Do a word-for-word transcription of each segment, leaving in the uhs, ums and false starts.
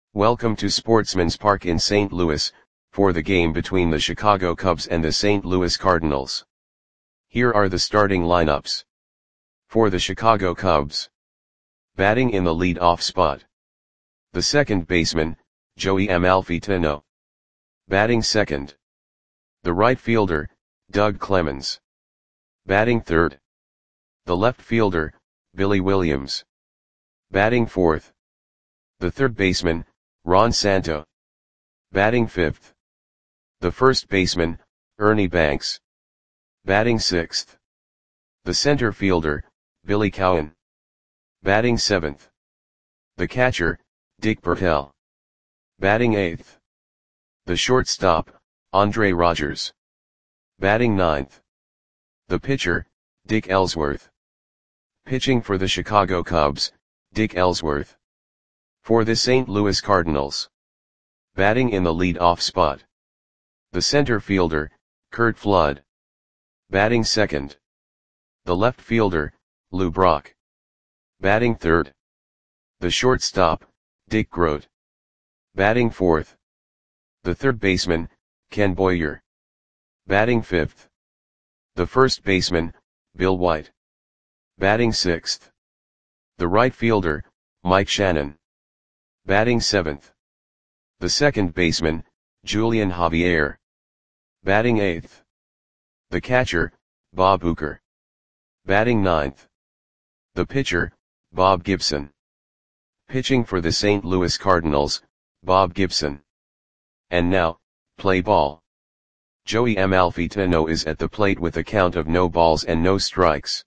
Welcome to Sportsman's Park in Saint Louis, for the game between the Chicago Cubs and the Saint Louis Cardinals. Here are the starting lineups. For the Chicago Cubs. Batting in the lead-off spot. The second baseman, Joey Amalfitano. Batting second. The right fielder, Doug Clemens. Batting third. The left fielder, Billy Williams. Batting fourth. The third baseman, Ron Santo. Batting fifth. The first baseman, Ernie Banks. Batting sixth. The center fielder, Billy Cowan. Batting seventh. The catcher, Dick Bertel. Batting eighth. The shortstop, Andre Rogers. Batting ninth. The pitcher, Dick Ellsworth. Pitching for the Chicago Cubs, Dick Ellsworth. For the Saint Louis Cardinals. Batting in the lead-off spot. The center fielder, Curt Flood. Batting second. The left fielder, Lou Brock. Batting third. The shortstop, Dick Groat. Batting fourth. The third baseman, Ken Boyer. Batting fifth. The first baseman, Bill White. Batting sixth. The right fielder, Mike Shannon. Batting seventh. The second baseman, Julian Javier. Batting eighth. The catcher, Bob Uecker. Batting ninth. The pitcher, Bob Gibson. Pitching for the Saint Louis Cardinals, Bob Gibson. And now, play ball. Joey Amalfitano is at the plate with a count of no balls and no strikes.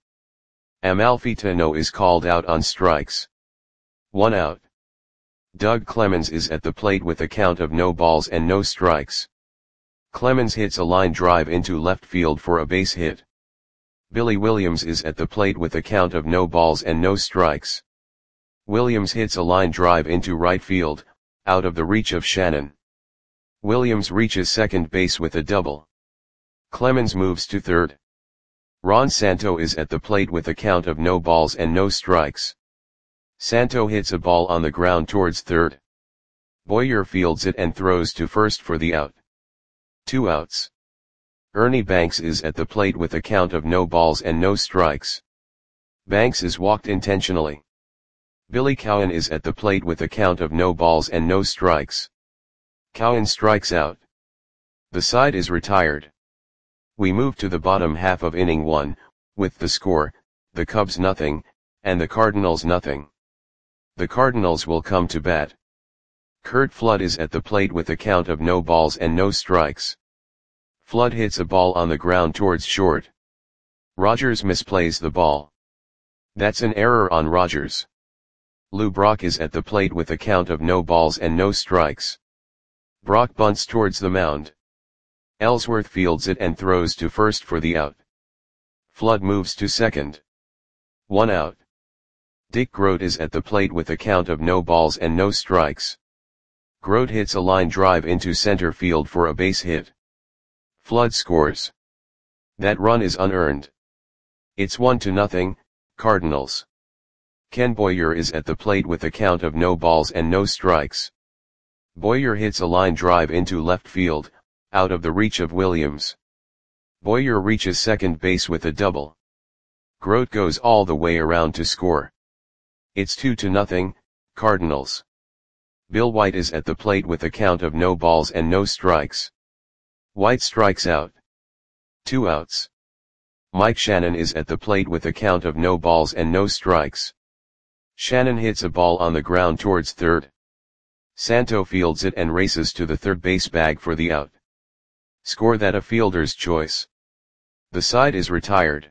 Amalfitano is called out on strikes. One out. Doug Clemens is at the plate with a count of no balls and no strikes. Clemens hits a line drive into left field for a base hit. Billy Williams is at the plate with a count of no balls and no strikes. Williams hits a line drive into right field, out of the reach of Shannon. Williams reaches second base with a double. Clemens moves to third. Ron Santo is at the plate with a count of no balls and no strikes. Santo hits a ball on the ground towards third. Boyer fields it and throws to first for the out. Two outs. Ernie Banks is at the plate with a count of no balls and no strikes. Banks is walked intentionally. Billy Cowan is at the plate with a count of no balls and no strikes. Cowan strikes out. The side is retired. We move to the bottom half of inning one, with the score, the Cubs nothing, and the Cardinals nothing. The Cardinals will come to bat. Curt Flood is at the plate with a count of no balls and no strikes. Flood hits a ball on the ground towards short. Rogers misplays the ball. That's an error on Rogers. Lou Brock is at the plate with a count of no balls and no strikes. Brock bunts towards the mound. Ellsworth fields it and throws to first for the out. Flood moves to second. One out. Dick Groat is at the plate with a count of no balls and no strikes. Groat hits a line drive into center field for a base hit. Flood scores. That run is unearned. It's one to nothing, Cardinals. Ken Boyer is at the plate with a count of no balls and no strikes. Boyer hits a line drive into left field, out of the reach of Williams. Boyer reaches second base with a double. Groat goes all the way around to score. It's two to nothing, Cardinals. Bill White is at the plate with a count of no balls and no strikes. White strikes out. Two outs. Mike Shannon is at the plate with a count of no balls and no strikes. Shannon hits a ball on the ground towards third. Santo fields it and races to the third base bag for the out. Score that a fielder's choice. The side is retired.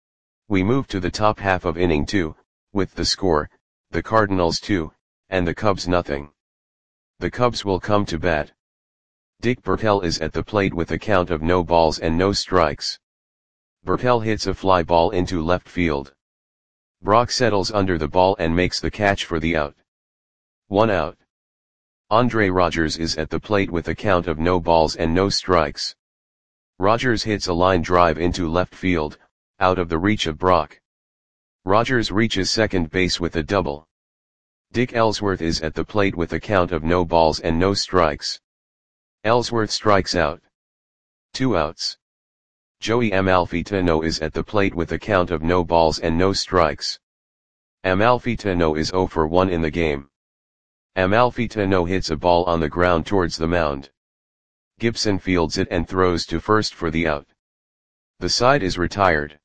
We move to the top half of inning two, with the score, the Cardinals two, and the Cubs nothing. The Cubs will come to bat. Dick Bertel is at the plate with a count of no balls and no strikes. Bertel hits a fly ball into left field. Brock settles under the ball and makes the catch for the out. One out. Andre Rogers is at the plate with a count of no balls and no strikes. Rogers hits a line drive into left field, out of the reach of Brock. Rogers reaches second base with a double. Dick Ellsworth is at the plate with a count of no balls and no strikes. Ellsworth strikes out. Two outs. Joey Amalfitano is at the plate with a count of no balls and no strikes. Amalfitano is zero for one in the game. Amalfitano hits a ball on the ground towards the mound. Gibson fields it and throws to first for the out. The side is retired.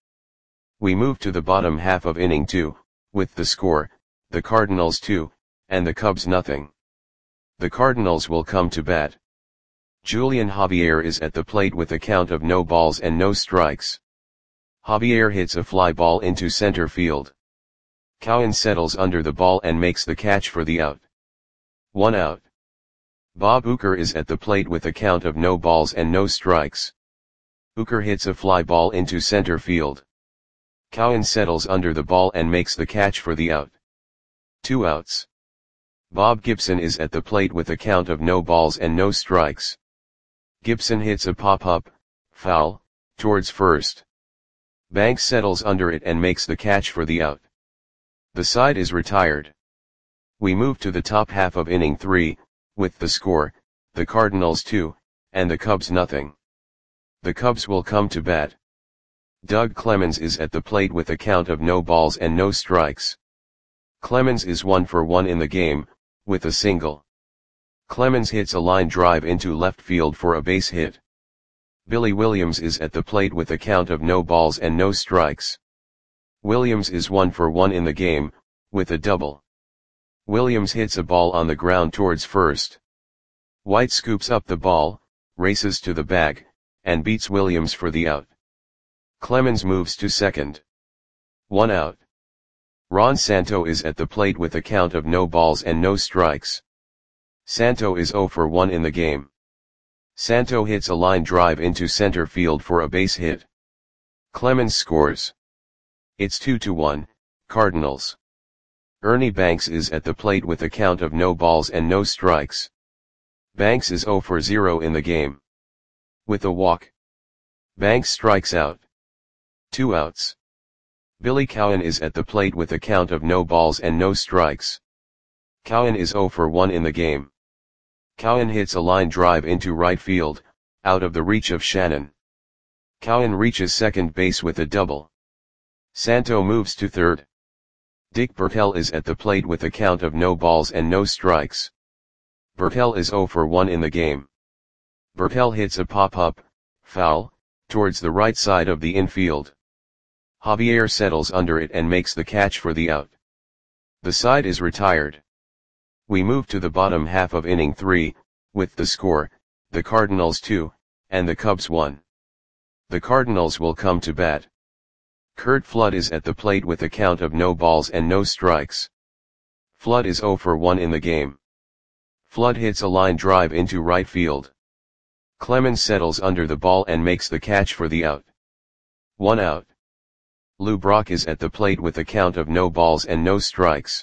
We move to the bottom half of inning two, with the score, the Cardinals two, and the Cubs nothing. The Cardinals will come to bat. Julian Javier is at the plate with a count of no balls and no strikes. Javier hits a fly ball into center field. Cowan settles under the ball and makes the catch for the out. One out. Bob Uecker is at the plate with a count of no balls and no strikes. Uecker hits a fly ball into center field. Cowan settles under the ball and makes the catch for the out. Two outs. Bob Gibson is at the plate with a count of no balls and no strikes. Gibson hits a pop-up, foul, towards first. Banks settles under it and makes the catch for the out. The side is retired. We move to the top half of inning three, with the score, the Cardinals two, and the Cubs nothing. The Cubs will come to bat. Doug Clemens is at the plate with a count of no balls and no strikes. Clemens is one for one in the game, with a single. Clemens hits a line drive into left field for a base hit. Billy Williams is at the plate with a count of no balls and no strikes. Williams is one for one in the game, with a double. Williams hits a ball on the ground towards first. White scoops up the ball, races to the bag, and beats Williams for the out. Clemens moves to second. One out. Ron Santo is at the plate with a count of no balls and no strikes. Santo is zero for one in the game. Santo hits a line drive into center field for a base hit. Clemens scores. It's two to one, Cardinals. Ernie Banks is at the plate with a count of no balls and no strikes. Banks is zero for zero in the game. With a walk. Banks strikes out. Two outs. Billy Cowan is at the plate with a count of no balls and no strikes. Cowan is zero for one in the game. Cowan hits a line drive into right field, out of the reach of Shannon. Cowan reaches second base with a double. Santo moves to third. Dick Bertel is at the plate with a count of no balls and no strikes. Bertel is zero for one in the game. Bertel hits a pop-up, foul, towards the right side of the infield. Javier settles under it and makes the catch for the out. The side is retired. We move to the bottom half of inning three, with the score, the Cardinals two, and the Cubs one. The Cardinals will come to bat. Curt Flood is at the plate with a count of no balls and no strikes. Flood is zero for one in the game. Flood hits a line drive into right field. Clemens settles under the ball and makes the catch for the out. One out. Lou Brock is at the plate with a count of no balls and no strikes.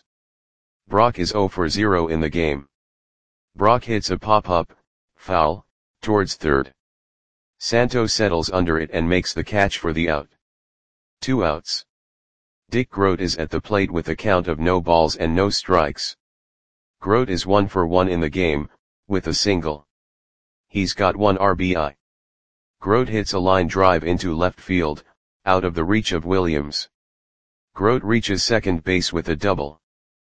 Brock is zero for zero in the game. Brock hits a pop-up, foul, towards third. Santo settles under it and makes the catch for the out. Two outs. Dick Groat is at the plate with a count of no balls and no strikes. Groat is one for one in the game, with a single. He's got one R B I. Groat hits a line drive into left field, out of the reach of Williams. Groat reaches second base with a double.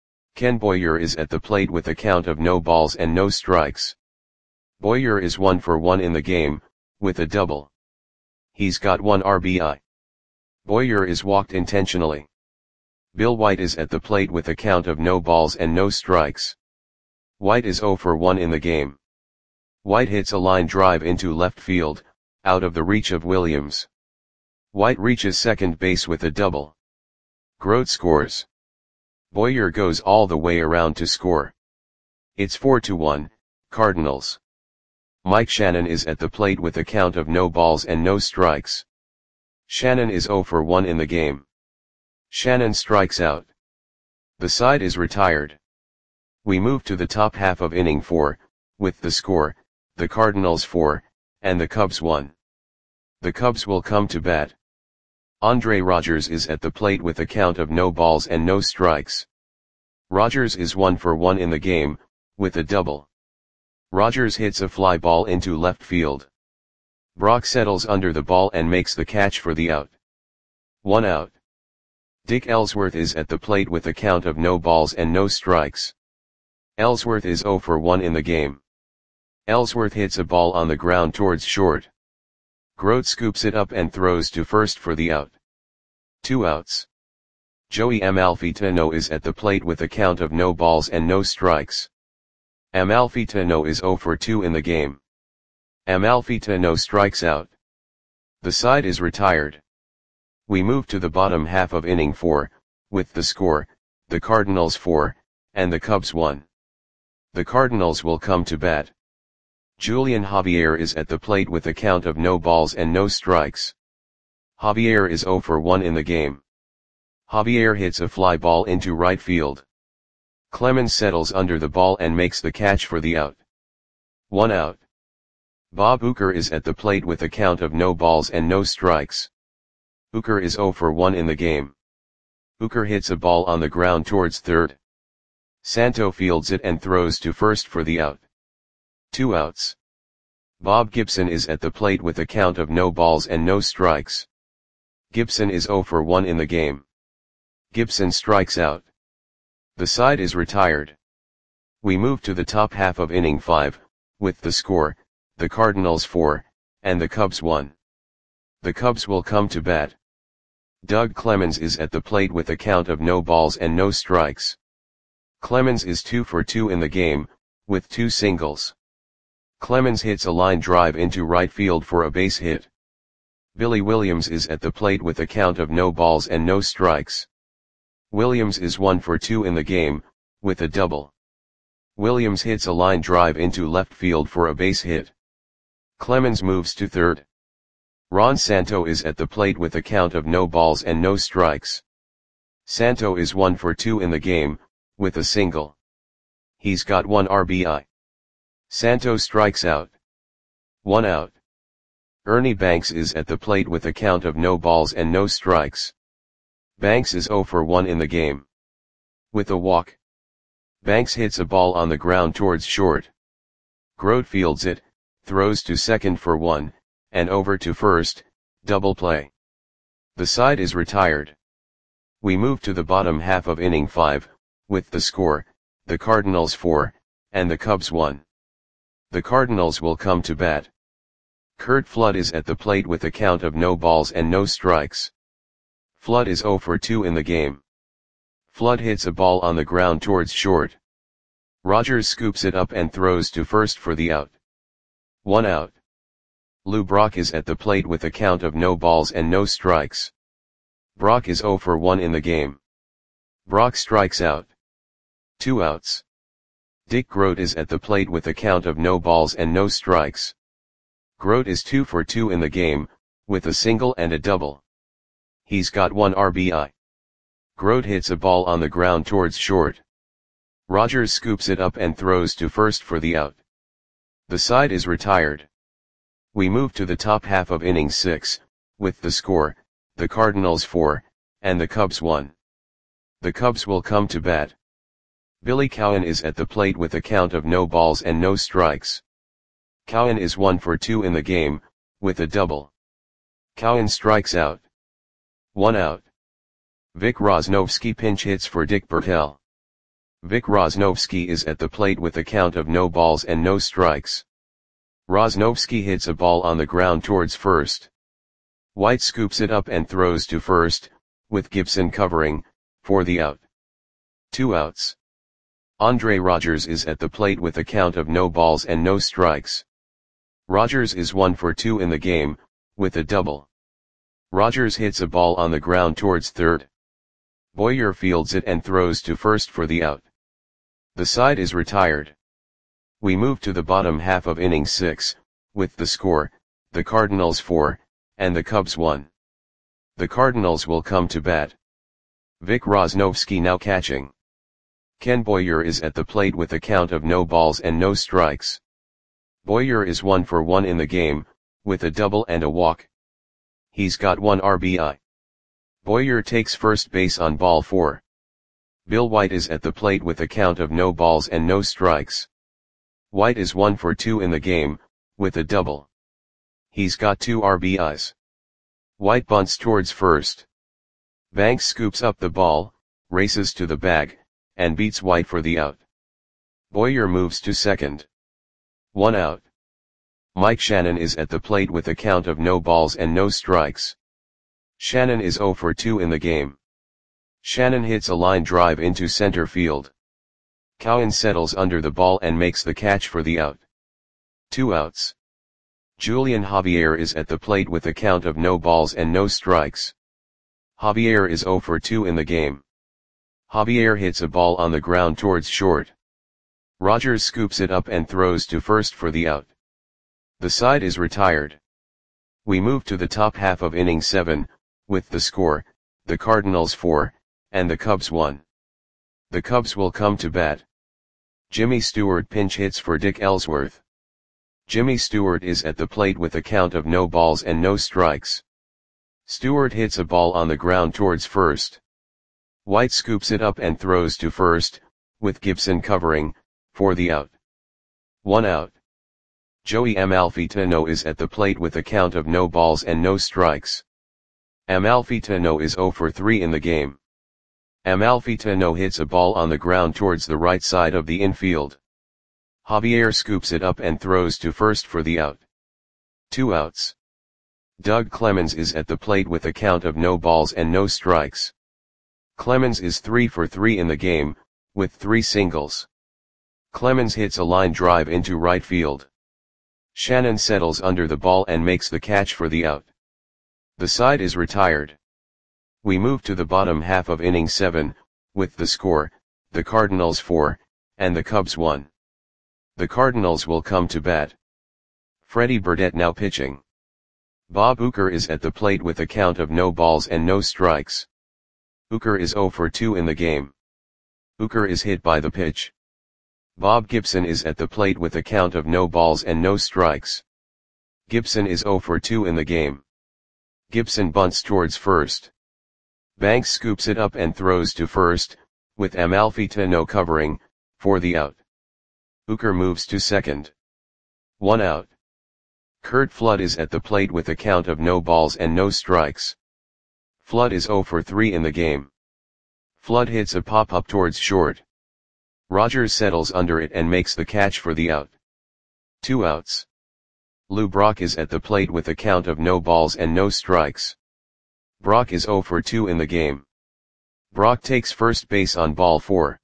Ken Boyer is at the plate with a count of no balls and no strikes. Boyer is one for one in the game, with a double. He's got one R B I. Boyer is walked intentionally. Bill White is at the plate with a count of no balls and no strikes. White is zero for one in the game. White hits a line drive into left field, out of the reach of Williams. White reaches second base with a double. Groat scores. Boyer goes all the way around to score. It's four to one, Cardinals. Mike Shannon is at the plate with a count of no balls and no strikes. Shannon is zero for one in the game. Shannon strikes out. The side is retired. We move to the top half of inning four, with the score, the Cardinals four, and the Cubs one. The Cubs will come to bat. Andre Rogers is at the plate with a count of no balls and no strikes. Rogers is one for one in the game, with a double. Rogers hits a fly ball into left field. Brock settles under the ball and makes the catch for the out. One out. Dick Ellsworth is at the plate with a count of no balls and no strikes. Ellsworth is zero for one in the game. Ellsworth hits a ball on the ground towards short. Grote scoops it up and throws to first for the out. Two outs. Joey Amalfitano is at the plate with a count of no balls and no strikes. Amalfitano is zero for two in the game. Amalfitano strikes out. The side is retired. We move to the bottom half of inning four, with the score, the Cardinals four, and the Cubs one. The Cardinals will come to bat. Julian Javier is at the plate with a count of no balls and no strikes. Javier is zero for one in the game. Javier hits a fly ball into right field. Clemens settles under the ball and makes the catch for the out. One out. Bob Uecker is at the plate with a count of no balls and no strikes. Uecker is zero for one in the game. Uecker hits a ball on the ground towards third. Santo fields it and throws to first for the out. Two outs. Bob Gibson is at the plate with a count of no balls and no strikes. Gibson is zero for one in the game. Gibson strikes out. The side is retired. We move to the top half of inning five, with the score, the Cardinals four, and the Cubs one. The Cubs will come to bat. Doug Clemens is at the plate with a count of no balls and no strikes. Clemens is two for two in the game, with two singles. Clemens hits a line drive into right field for a base hit. Billy Williams is at the plate with a count of no balls and no strikes. Williams is one for two in the game, with a double. Williams hits a line drive into left field for a base hit. Clemens moves to third. Ron Santo is at the plate with a count of no balls and no strikes. Santo is one for two in the game, with a single. He's got one R B I. Santo strikes out. One out. Ernie Banks is at the plate with a count of no balls and no strikes. Banks is zero for one in the game. With a walk. Banks hits a ball on the ground towards short. Grote fields it, throws to second for one, and over to first, double play. The side is retired. We move to the bottom half of inning five, with the score, the Cardinals four, and the Cubs one. The Cardinals will come to bat. Curt Flood is at the plate with a count of no balls and no strikes. Flood is zero for two in the game. Flood hits a ball on the ground towards short. Rogers scoops it up and throws to first for the out. One out. Lou Brock is at the plate with a count of no balls and no strikes. Brock is zero for one in the game. Brock strikes out. Two outs. Dick Grote is at the plate with a count of no balls and no strikes. Grote is two for two in the game, with a single and a double. He's got one R B I. Grote hits a ball on the ground towards short. Rogers scoops it up and throws to first for the out. The side is retired. We move to the top half of inning six, with the score, the Cardinals four, and the Cubs one. The Cubs will come to bat. Billy Cowan is at the plate with a count of no balls and no strikes. Cowan is one for two in the game, with a double. Cowan strikes out. One out. Vic Rosnovsky pinch hits for Dick Bertel. Vic Rosnovsky is at the plate with a count of no balls and no strikes. Rosnovsky hits a ball on the ground towards first. White scoops it up and throws to first, with Gibson covering, for the out. Two outs. Andre Rogers is at the plate with a count of no balls and no strikes. Rogers is one for two in the game, with a double. Rogers hits a ball on the ground towards third. Boyer fields it and throws to first for the out. The side is retired. We move to the bottom half of inning six, with the score, the Cardinals four, and the Cubs one. The Cardinals will come to bat. Vic Rosnovsky now catching. Ken Boyer is at the plate with a count of no balls and no strikes. Boyer is one for one in the game, with a double and a walk. He's got one R B I. Boyer takes first base on ball four. Bill White is at the plate with a count of no balls and no strikes. White is one for two in the game, with a double. He's got two R B Is. White bunts towards first. Banks scoops up the ball, races to the bag, and beats White for the out. Boyer moves to second. One out. Mike Shannon is at the plate with a count of no balls and no strikes. Shannon is zero for two in the game. Shannon hits a line drive into center field. Cowan settles under the ball and makes the catch for the out. Two outs. Julian Javier is at the plate with a count of no balls and no strikes. Javier is zero for two in the game. Javier hits a ball on the ground towards short. Rogers scoops it up and throws to first for the out. The side is retired. We move to the top half of inning seven, with the score, the Cardinals four, and the Cubs one. The Cubs will come to bat. Jimmy Stewart pinch hits for Dick Ellsworth. Jimmy Stewart is at the plate with a count of no balls and no strikes. Stewart hits a ball on the ground towards first. White scoops it up and throws to first, with Gibson covering, for the out. One out. Joey Amalfitano is at the plate with a count of no balls and no strikes. Amalfitano is zero for three in the game. Amalfitano hits a ball on the ground towards the right side of the infield. Javier scoops it up and throws to first for the out. Two outs. Doug Clemens is at the plate with a count of no balls and no strikes. Clemens is three for three in the game, with three singles. Clemens hits a line drive into right field. Shannon settles under the ball and makes the catch for the out. The side is retired. We move to the bottom half of inning seven, with the score, the Cardinals four, and the Cubs one. The Cardinals will come to bat. Freddie Burdette now pitching. Bob Uecker is at the plate with a count of no balls and no strikes. Uecker is zero for two in the game. Uecker is hit by the pitch. Bob Gibson is at the plate with a count of no balls and no strikes. Gibson is zero for two in the game. Gibson bunts towards first. Banks scoops it up and throws to first, with Amalfitano covering, for the out. Uecker moves to second. One out. Curt Flood is at the plate with a count of no balls and no strikes. Flood is zero for three in the game. Flood hits a pop-up towards short. Rogers settles under it and makes the catch for the out. Two outs. Lou Brock is at the plate with a count of no balls and no strikes. Brock is zero for two in the game. Brock takes first base on ball four.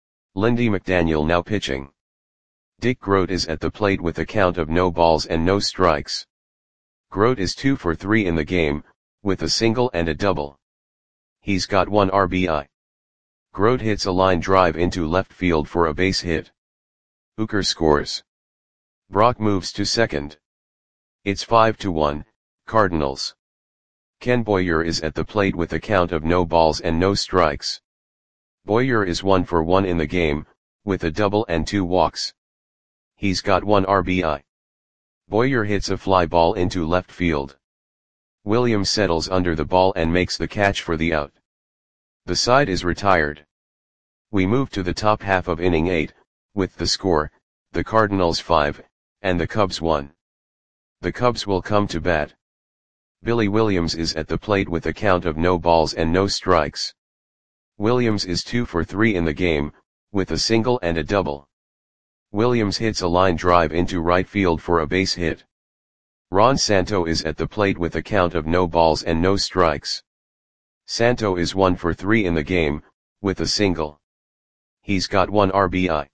Lindy McDaniel now pitching. Dick Groat is at the plate with a count of no balls and no strikes. Groat is two for three in the game, with a single and a double. He's got one R B I. Groat hits a line drive into left field for a base hit. Uecker scores. Brock moves to second. It's five to one, Cardinals. Ken Boyer is at the plate with a count of no balls and no strikes. Boyer is one for one in the game, with a double and two walks. He's got one R B I. Boyer hits a fly ball into left field. Williams settles under the ball and makes the catch for the out. The side is retired. We move to the top half of inning eight, with the score, the Cardinals five, and the Cubs one. The Cubs will come to bat. Billy Williams is at the plate with a count of no balls and no strikes. Williams is two for three in the game, with a single and a double. Williams hits a line drive into right field for a base hit. Ron Santo is at the plate with a count of no balls and no strikes. Santo is one for three in the game, with a single. He's got one R B I.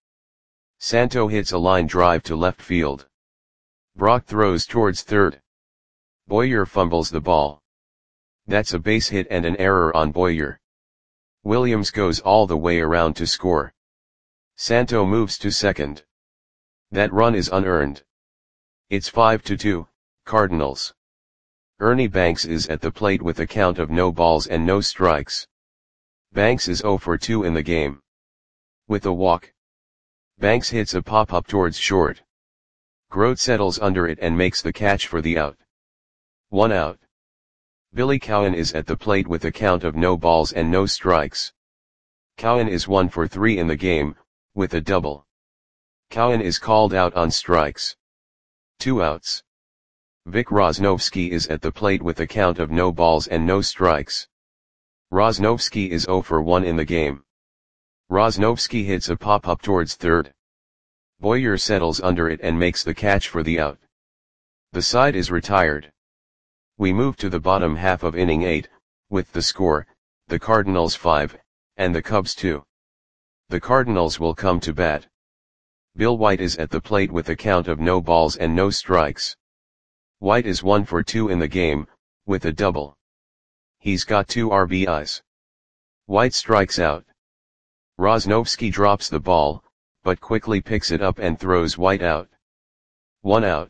Santo hits a line drive to left field. Brock throws towards third. Boyer fumbles the ball. That's a base hit and an error on Boyer. Williams goes all the way around to score. Santo moves to second. That run is unearned. It's five to two, Cardinals. Ernie Banks is at the plate with a count of no balls and no strikes. Banks is zero for two in the game. With a walk. Banks hits a pop-up towards short. Groat settles under it and makes the catch for the out. One out. Billy Cowan is at the plate with a count of no balls and no strikes. Cowan is one for three in the game, with a double. Cowan is called out on strikes. Two outs. Vic Rosnovsky is at the plate with a count of no balls and no strikes. Rosnovsky is zero for one in the game. Rosnovsky hits a pop-up towards third. Boyer settles under it and makes the catch for the out. The side is retired. We move to the bottom half of inning eight, with the score, the Cardinals five, and the Cubs two. The Cardinals will come to bat. Bill White is at the plate with a count of no balls and no strikes. White is one for two in the game, with a double. He's got two R B Is. White strikes out. Rosnovsky drops the ball, but quickly picks it up and throws White out. One out.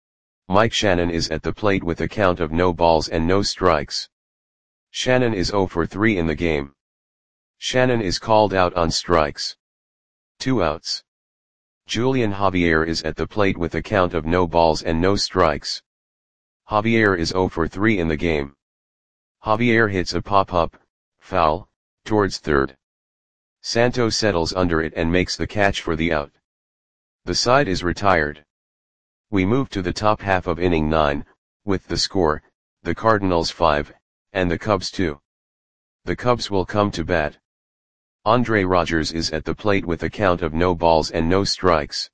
Mike Shannon is at the plate with a count of no balls and no strikes. Shannon is zero for three in the game. Shannon is called out on strikes. Two outs. Julian Javier is at the plate with a count of no balls and no strikes. Javier is zero for three in the game. Javier hits a pop-up, foul, towards third. Santo settles under it and makes the catch for the out. The side is retired. We move to the top half of inning nine, with the score, the Cardinals five, and the Cubs two. The Cubs will come to bat. Andre Rogers is at the plate with a count of no balls and no strikes.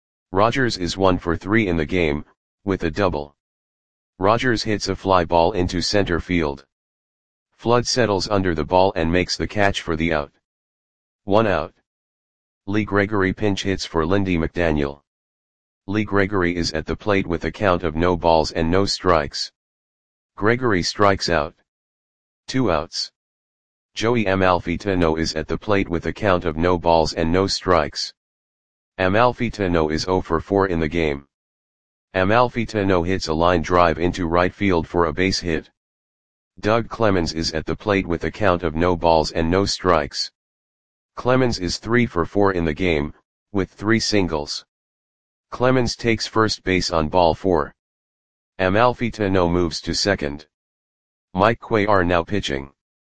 Rogers is one for three in the game, with a double. Rogers hits a fly ball into center field. Flood settles under the ball and makes the catch for the out. One out. Lee Gregory pinch hits for Lindy McDaniel. Lee Gregory is at the plate with a count of no balls and no strikes. Gregory strikes out. Two outs. Joey Amalfitano is at the plate with a count of no balls and no strikes. Amalfitano is zero for four in the game. Amalfitano hits a line drive into right field for a base hit. Doug Clemens is at the plate with a count of no balls and no strikes. Clemens is three for four in the game, with three singles. Clemens takes first base on ball four. Amalfitano moves to second. Mike Cuellar now pitching.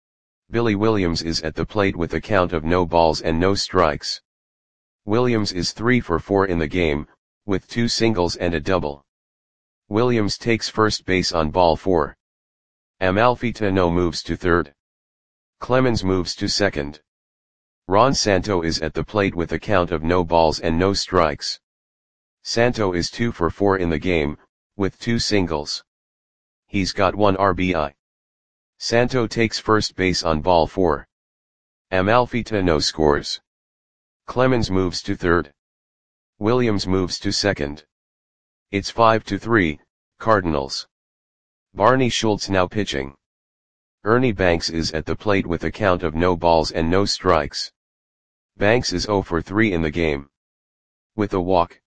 Billy Williams is at the plate with a count of no balls and no strikes. Williams is three for four in the game, with two singles and a double. Williams takes first base on ball four. Amalfitano moves to third. Clemens moves to second. Ron Santo is at the plate with a count of no balls and no strikes. Santo is two for four in the game, with two singles. He's got one R B I. Santo takes first base on ball four. Amalfitano scores. Clemens moves to third. Williams moves to second. It's five to three, Cardinals. Barney Schultz now pitching. Ernie Banks is at the plate with a count of no balls and no strikes. Banks is zero for three in the game. With a walk.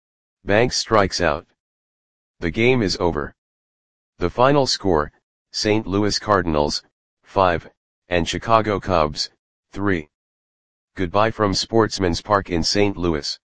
Banks strikes out. The game is over. The final score, Saint Louis Cardinals, five, and Chicago Cubs, three. Goodbye from Sportsman's Park in Saint Louis.